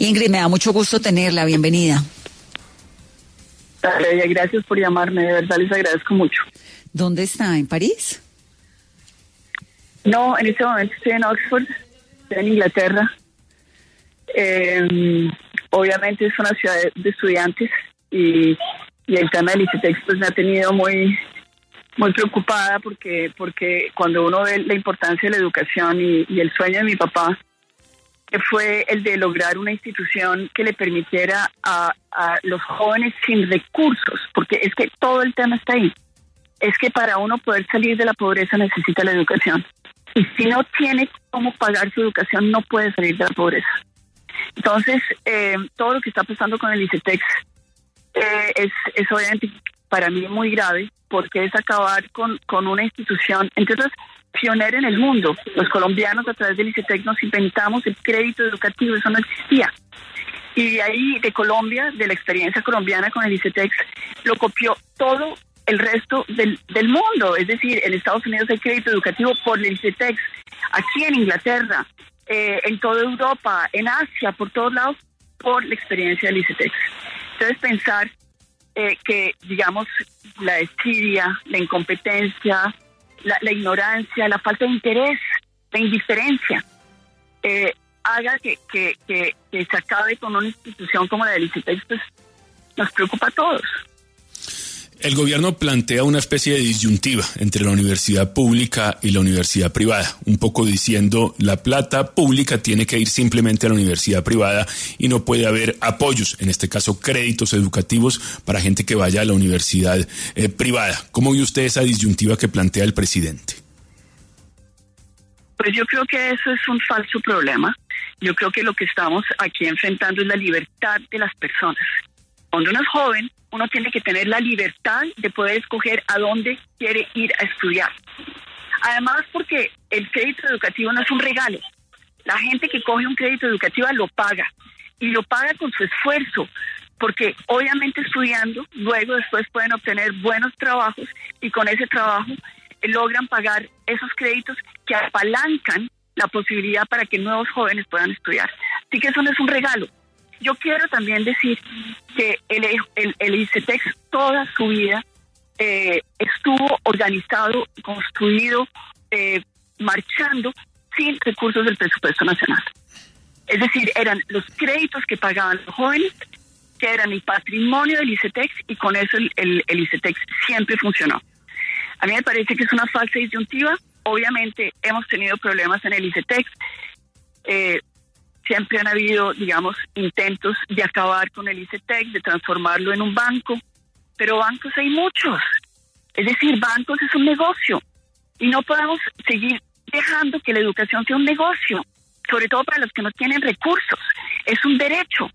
Ingrid, me da mucho gusto tenerla, bienvenida. Gracias por llamarme, de verdad les agradezco mucho. ¿Dónde está? ¿En París? No, en este momento estoy en Oxford, estoy en Inglaterra. Obviamente es una ciudad de estudiantes y el tema del ICETEX pues me ha tenido muy preocupada porque cuando uno ve la importancia de la educación y el sueño de mi papá, que fue el de lograr una institución que le permitiera a los jóvenes sin recursos, porque es que todo el tema está ahí, es que para uno poder salir de la pobreza necesita la educación. Y si no tiene cómo pagar su educación, no puede salir de la pobreza. Entonces, todo lo que está pasando con el ICETEX es obviamente para mí muy grave, porque es acabar con una institución, entre otras, pionera en el mundo. Los colombianos a través del ICETEX nos inventamos el crédito educativo, eso no existía. Y ahí de Colombia, de la experiencia colombiana con el ICETEX, lo copió todo el resto del mundo. Es decir, en Estados Unidos hay crédito educativo por el ICETEX, aquí en Inglaterra, en toda Europa, en Asia, por todos lados, por la experiencia del ICETEX. Entonces pensar que, digamos, la desidia, la incompetencia, la ignorancia, la falta de interés, la indiferencia, haga que se acabe con una institución como la del ICETEX, pues nos preocupa a todos. El gobierno plantea una especie de disyuntiva entre la universidad pública y la universidad privada, un poco diciendo la plata pública tiene que ir simplemente a la universidad privada y no puede haber apoyos, en este caso créditos educativos para gente que vaya a la universidad privada. ¿Cómo ve usted esa disyuntiva que plantea el presidente? Pues yo creo que eso es un falso problema. Yo creo que lo que estamos aquí enfrentando es la libertad de las personas. Cuando uno es joven, uno tiene que tener la libertad de poder escoger a dónde quiere ir a estudiar. Además, porque el crédito educativo no es un regalo. La gente que coge un crédito educativo lo paga, y lo paga con su esfuerzo, porque obviamente estudiando, luego después pueden obtener buenos trabajos, y con ese trabajo logran pagar esos créditos que apalancan la posibilidad para que nuevos jóvenes puedan estudiar. Así que eso no es un regalo. Yo quiero también decir que el ICETEX toda su vida estuvo organizado, construido, marchando sin recursos del presupuesto nacional. Es decir, eran los créditos que pagaban los jóvenes, que eran el patrimonio del ICETEX, y con eso el ICETEX siempre funcionó. A mí me parece que es una falsa disyuntiva. Obviamente hemos tenido problemas en el ICETEX. Siempre han habido, digamos, intentos de acabar con el ICETEX, de transformarlo en un banco, pero bancos hay muchos. Es decir, bancos es un negocio y no podemos seguir dejando que la educación sea un negocio, sobre todo para los que no tienen recursos. Es un derecho.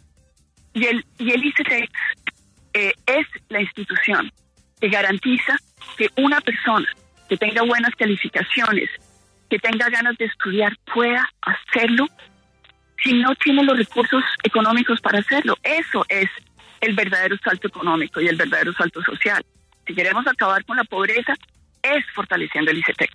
Y el ICETEX es la institución que garantiza que una persona que tenga buenas calificaciones, que tenga ganas de estudiar, pueda hacerlo si no tiene los recursos económicos para hacerlo. Eso es el verdadero salto económico y el verdadero salto social. Si queremos acabar con la pobreza, es fortaleciendo el ICETEX.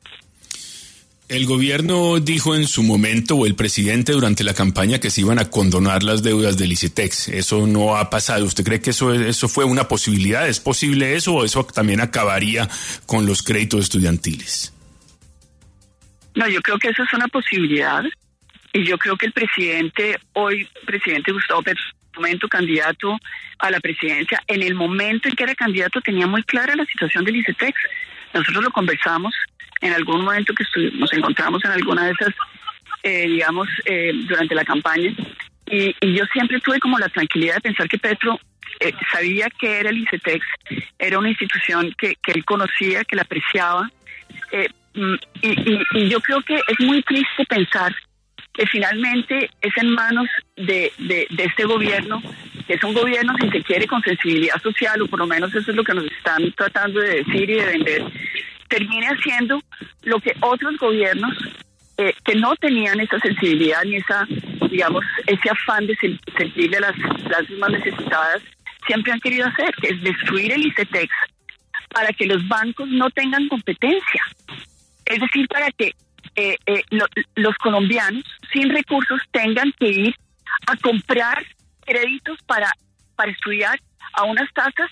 El gobierno dijo en su momento, o el presidente durante la campaña, que se iban a condonar las deudas del ICETEX. Eso no ha pasado. ¿Usted cree que eso fue una posibilidad? ¿Es posible eso, o eso también acabaría con los créditos estudiantiles? No, yo creo que eso es una posibilidad. Y yo creo que el presidente Gustavo Petro, momento candidato a la presidencia, en el momento en que era candidato tenía muy clara la situación del ICETEX. Nosotros lo conversamos en algún momento que nos encontramos en alguna de esas, durante la campaña. Y yo siempre tuve como la tranquilidad de pensar que Petro sabía que era el ICETEX, era una institución que él conocía, que la apreciaba. Y yo creo que es muy triste pensar que finalmente es en manos de este gobierno, que es un gobierno, si se quiere, con sensibilidad social, o por lo menos eso es lo que nos están tratando de decir y de vender, termine haciendo lo que otros gobiernos que no tenían esa sensibilidad ni esa, digamos, ese afán de servirle a las clases más necesitadas, siempre han querido hacer, que es destruir el ICETEX para que los bancos no tengan competencia. Es decir, para que los colombianos sin recursos tengan que ir a comprar créditos para estudiar a unas tasas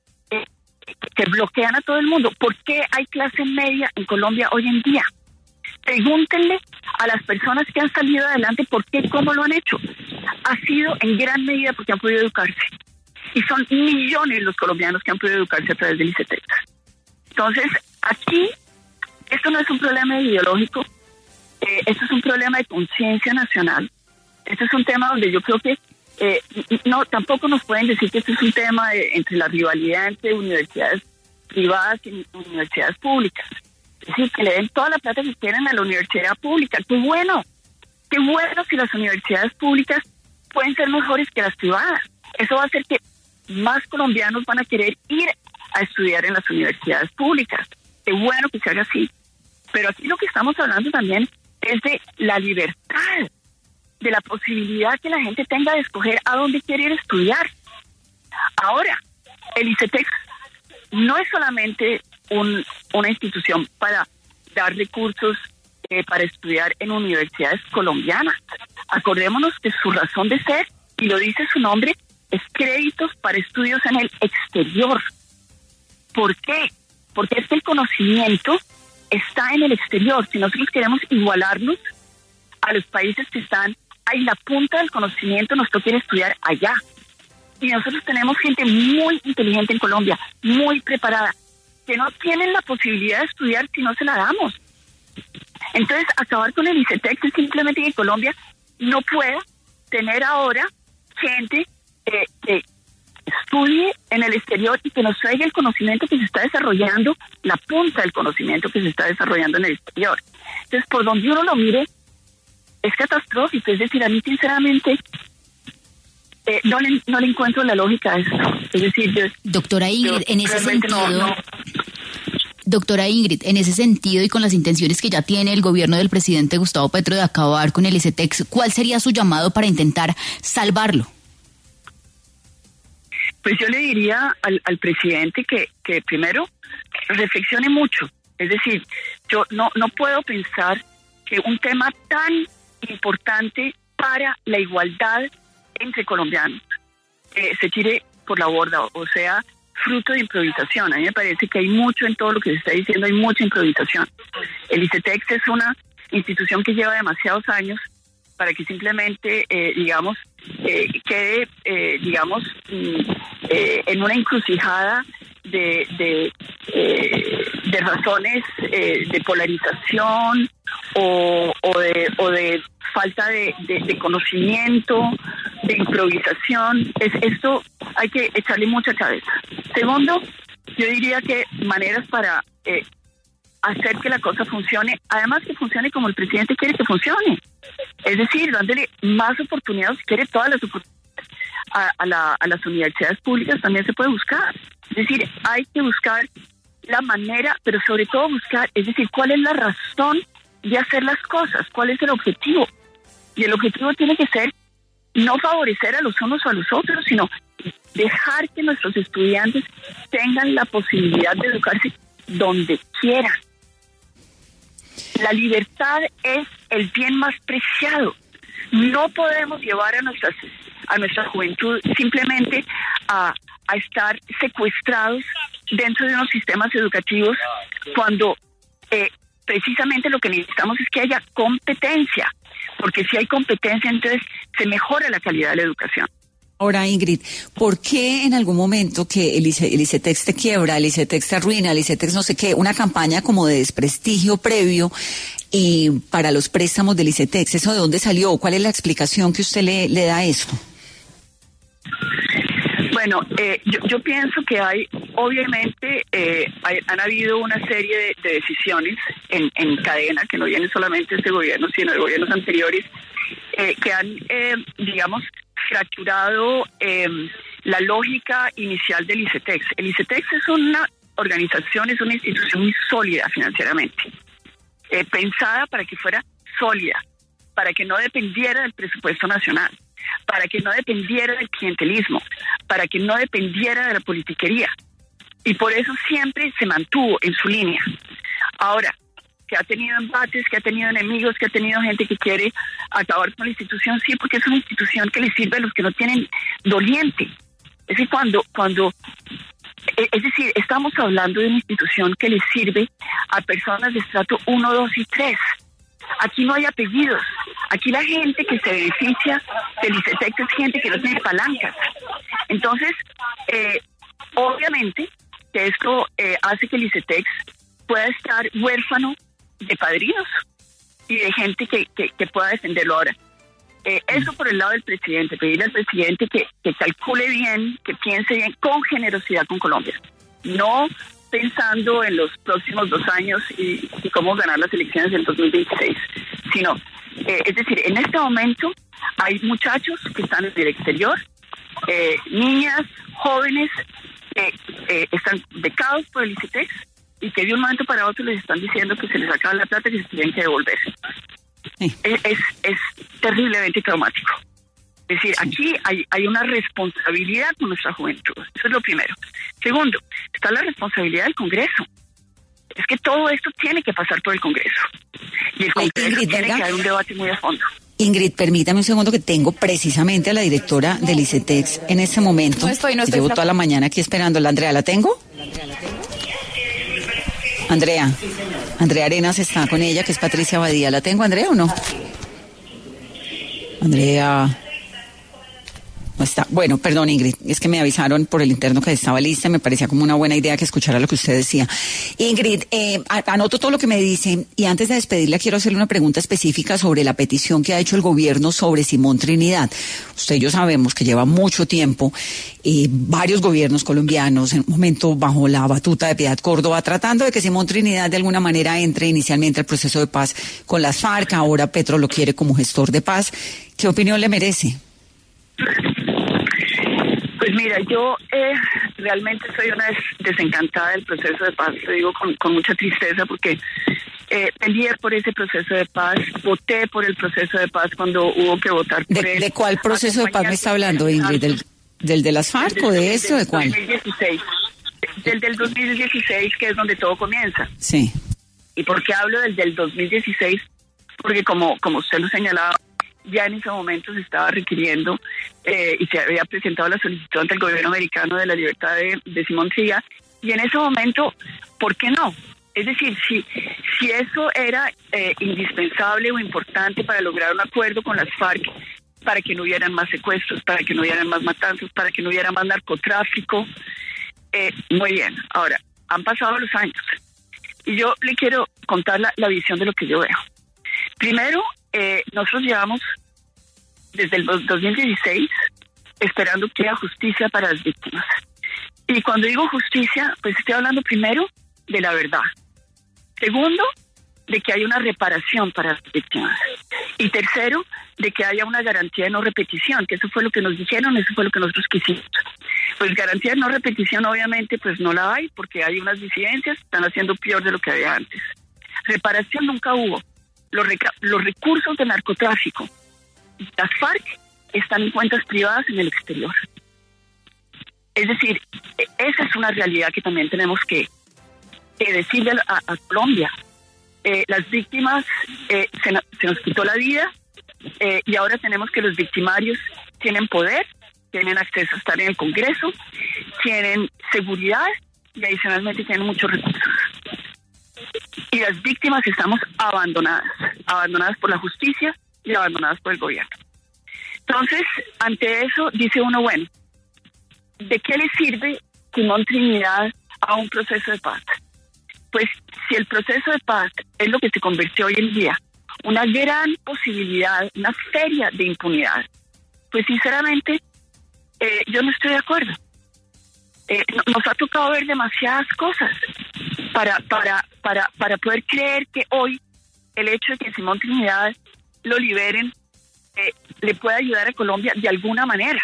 que bloquean a todo el mundo. ¿Por qué hay clase media en Colombia hoy en día? Pregúntenle a las personas que han salido adelante por qué, cómo lo han hecho. Ha sido en gran medida porque han podido educarse. Y son millones los colombianos que han podido educarse a través del ICETEX. Entonces, aquí, esto no es un problema ideológico, esto es un problema de conciencia nacional. Esto es un tema donde yo creo que no, tampoco nos pueden decir que este es un tema entre la rivalidad entre universidades privadas y universidades públicas. Es decir, que le den toda la plata que quieren a la universidad pública. ¡Qué bueno! ¡Qué bueno si las universidades públicas pueden ser mejores que las privadas! Eso va a hacer que más colombianos van a querer ir a estudiar en las universidades públicas. ¡Qué bueno que se haga así! Pero aquí lo que estamos hablando también es de la libertad, de la posibilidad que la gente tenga de escoger a dónde quiere ir a estudiar. Ahora, el ICETEX no es solamente una institución para dar recursos para estudiar en universidades colombianas. Acordémonos que su razón de ser, y lo dice su nombre, es créditos para estudios en el exterior. ¿Por qué? Porque es que el conocimiento está en el exterior. Si nosotros queremos igualarnos a los países que están en la punta del conocimiento, nos toca ir a estudiar allá. Y nosotros tenemos gente muy inteligente en Colombia, muy preparada, que no tienen la posibilidad de estudiar si no se la damos. Entonces, acabar con el ICETEX es simplemente que Colombia no pueda tener ahora gente que estudie en el exterior y que nos traiga el conocimiento que se está desarrollando, la punta del conocimiento que se está desarrollando en el exterior. Entonces, por donde uno lo mire, es catastrófico. Es decir, a mí sinceramente no le encuentro la lógica a esto. Es decir, doctora Ingrid, en ese sentido, Doctora Ingrid, en ese sentido y con las intenciones que ya tiene el gobierno del presidente Gustavo Petro de acabar con el ICETEX, ¿cuál sería su llamado para intentar salvarlo? Pues yo le diría al presidente que primero reflexione mucho. Es decir, yo no puedo pensar que un tema tan importante para la igualdad entre colombianos se tire por la borda, o sea, fruto de improvisación. A mí me parece que hay mucho en todo lo que se está diciendo, hay mucha improvisación. El ICETEX es una institución que lleva demasiados años para que simplemente, quede, en una encrucijada de razones de polarización o de falta de conocimiento, de improvisación. Esto hay que echarle mucha cabeza. Segundo, yo diría que maneras para hacer que la cosa funcione, además que funcione como el presidente quiere que funcione. Es decir, dándole más oportunidades, si quiere todas las oportunidades a las universidades públicas también se puede buscar. Es decir, hay que buscar la manera, pero sobre todo buscar, es decir, cuál es la razón de hacer las cosas, cuál es el objetivo. Y el objetivo tiene que ser no favorecer a los unos o a los otros, sino dejar que nuestros estudiantes tengan la posibilidad de educarse donde quieran. La libertad es el bien más preciado. No podemos llevar a nuestra juventud simplemente a estar secuestrados dentro de unos sistemas educativos cuando precisamente lo que necesitamos es que haya competencia, porque si hay competencia entonces se mejora la calidad de la educación. Ahora, Ingrid, ¿por qué en algún momento que el ICETEX te quiebra, el ICETEX te arruina, el ICETEX no sé qué, una campaña como de desprestigio previo para los préstamos del ICETEX? ¿Eso de dónde salió? ¿Cuál es la explicación que usted le da a eso? Bueno, yo pienso que obviamente han habido una serie de decisiones en cadena, que no vienen solamente de este gobierno, sino de gobiernos anteriores, que han, fracturado la lógica inicial del ICETEX. El ICETEX es una organización, es una institución muy sólida financieramente, pensada para que fuera sólida, para que no dependiera del presupuesto nacional, para que no dependiera del clientelismo, para que no dependiera de la politiquería. Y por eso siempre se mantuvo en su línea. Ahora, ha tenido embates, que ha tenido enemigos, que ha tenido gente que quiere acabar con la institución, sí, porque es una institución que le sirve a los que no tienen doliente. Es decir, estamos hablando de una institución que le sirve a personas de estrato 1, 2 y 3. Aquí no hay apellidos. Aquí la gente que se beneficia del ICETEX es gente que no tiene palancas. Entonces, obviamente, que esto hace que el ICETEX pueda estar huérfano de padrinos y de gente que pueda defenderlo ahora. Eso por el lado del presidente, pedirle al presidente que calcule bien, que piense bien, con generosidad con Colombia. No pensando en los próximos 2 años y cómo ganar las elecciones del 2026, sino, es decir, en este momento hay muchachos que están en el exterior, niñas, jóvenes, que están becados por el ICETEX y que de un momento para otro les están diciendo que se les acaba la plata y que se tienen que devolver. Sí. Es terriblemente traumático. Es decir, aquí hay una responsabilidad con nuestra juventud. Eso es lo primero. Segundo, está la responsabilidad del Congreso. Es que todo esto tiene que pasar por el Congreso. Y el Congreso Ingrid, tiene que dar un debate muy a fondo. Ingrid, permítame un segundo que tengo precisamente a la directora del ICETEX en este momento. No estoy llevo toda la mañana aquí esperándola. Andrea, ¿la tengo? Andrea Arenas está con ella, que es Patricia Abadía. ¿La tengo, Andrea, o no? Andrea... No está. Bueno, perdón, Ingrid, es que me avisaron por el interno que estaba lista, me parecía como una buena idea que escuchara lo que usted decía. Ingrid, anoto todo lo que me dice y antes de despedirla quiero hacerle una pregunta específica sobre la petición que ha hecho el gobierno sobre Simón Trinidad. Usted y yo sabemos que lleva mucho tiempo varios gobiernos colombianos, en un momento bajo la batuta de Piedad Córdoba, tratando de que Simón Trinidad de alguna manera entre inicialmente al proceso de paz con las FARC, ahora Petro lo quiere como gestor de paz. ¿Qué opinión le merece? Pues mira, yo realmente soy una desencantada del proceso de paz, te digo con mucha tristeza porque peleé por ese proceso de paz, voté por el proceso de paz cuando hubo que votar por él. ¿De cuál proceso de paz me está hablando, Ingrid? ¿Del de las FARC o de eso? ¿De cuál? 2016. Del 2016, que es donde todo comienza. Sí. ¿Y por qué hablo del 2016? Porque como usted lo señalaba, ya en ese momento se estaba requiriendo y se había presentado la solicitud ante el gobierno americano de la libertad de Simón Trinidad, y en ese momento, ¿por qué no? Es decir, si eso era indispensable o importante para lograr un acuerdo con las FARC, para que no hubieran más secuestros, para que no hubieran más matanzas, para que no hubiera más narcotráfico, muy bien. Ahora, han pasado los años y yo le quiero contar la visión de lo que yo veo. Primero, nosotros llevamos desde el 2016 esperando que haya justicia para las víctimas. Y cuando digo justicia, pues estoy hablando primero de la verdad. Segundo, de que haya una reparación para las víctimas. Y tercero, de que haya una garantía de no repetición, que eso fue lo que nos dijeron, eso fue lo que nosotros quisimos. Pues garantía de no repetición obviamente pues no la hay, porque hay unas disidencias que están haciendo peor de lo que había antes. Reparación nunca hubo. Los recursos de narcotráfico, las FARC, están en cuentas privadas en el exterior. Es decir, esa es una realidad que también tenemos que decirle a Colombia. Las víctimas, se nos quitó la vida y ahora tenemos que los victimarios tienen poder, tienen acceso a estar en el Congreso, tienen seguridad y adicionalmente tienen muchos recursos. Y las víctimas estamos abandonadas por la justicia y abandonadas por el gobierno. Entonces, ante eso, dice uno, bueno, ¿de qué le sirve Simón Trinidad a un proceso de paz? Pues si el proceso de paz es lo que se convirtió hoy en día, una gran posibilidad, una feria de impunidad, pues sinceramente yo no estoy de acuerdo. Nos ha tocado ver demasiadas cosas para poder creer que hoy el hecho de que Simón Trinidad lo liberen le puede ayudar a Colombia de alguna manera.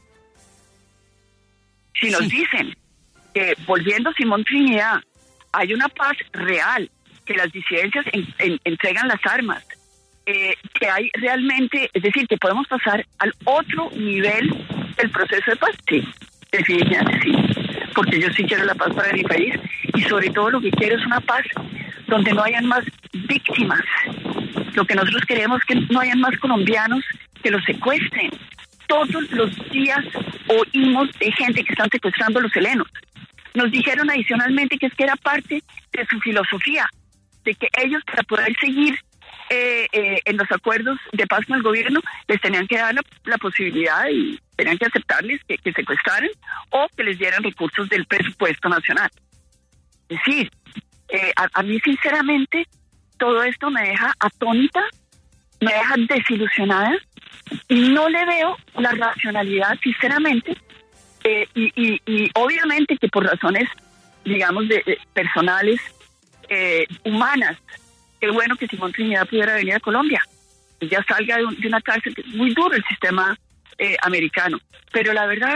Si nos dicen que volviendo Simón Trinidad hay una paz real, que las disidencias entregan las armas, que hay realmente, es decir, que podemos pasar al otro nivel del proceso de paz, sí, definitivamente sí, porque yo sí quiero la paz para mi país y sobre todo lo que quiero es una paz donde no hayan más víctimas. Lo que nosotros queremos es que no hayan más colombianos que los secuestren. Todos los días oímos de gente que están secuestrando a los helenos. Nos dijeron adicionalmente que es que era parte de su filosofía, de que ellos, para poder seguir en los acuerdos de paz con el gobierno, les tenían que dar la posibilidad y tenían que aceptarles que secuestraran o que les dieran recursos del presupuesto nacional. Es decir, a mí sinceramente todo esto me deja atónita, me deja desilusionada y no le veo la racionalidad, sinceramente, y obviamente que por razones, digamos, personales, humanas. Qué bueno que Simón Trinidad pudiera venir a Colombia y ya salga de una cárcel, que es muy duro el sistema americano. Pero la verdad,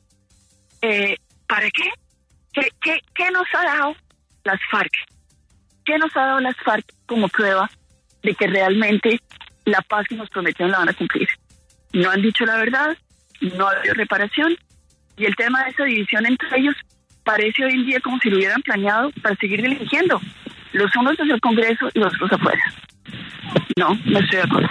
¿para qué? ¿Qué nos ha dado las FARC? ¿Qué nos ha dado las FARC como prueba de que realmente la paz que nos prometieron la van a cumplir? No han dicho la verdad, no ha habido reparación, y el tema de esa división entre ellos parece hoy en día como si lo hubieran planeado para seguir delinquiendo. Los unos desde el Congreso y los otros afuera. No estoy de acuerdo.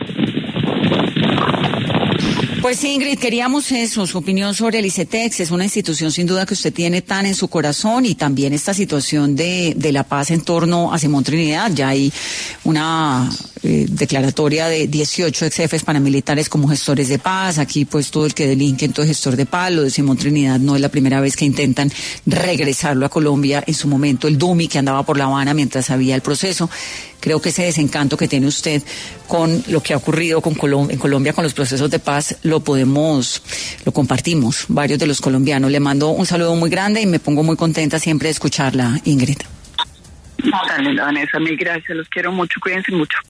Pues Ingrid, queríamos eso, su opinión sobre el ICETEX. Es una institución sin duda que usted tiene tan en su corazón, y también esta situación de la paz en torno a Simón Trinidad. Ya hay una declaratoria de 18 ex jefes paramilitares como gestores de paz. Aquí pues todo el que delinque entonces gestor de paz. Lo de Simón Trinidad no es la primera vez que intentan regresarlo a Colombia. En su momento el Dumi, que andaba por La Habana mientras había el proceso. Creo que ese desencanto que tiene usted con lo que ha ocurrido en Colombia con los procesos de paz lo compartimos varios de los colombianos. Le mando un saludo muy grande y me pongo muy contenta siempre de escucharla, Ingrid. Dale, Vanessa, mil gracias, los quiero mucho, cuídense mucho.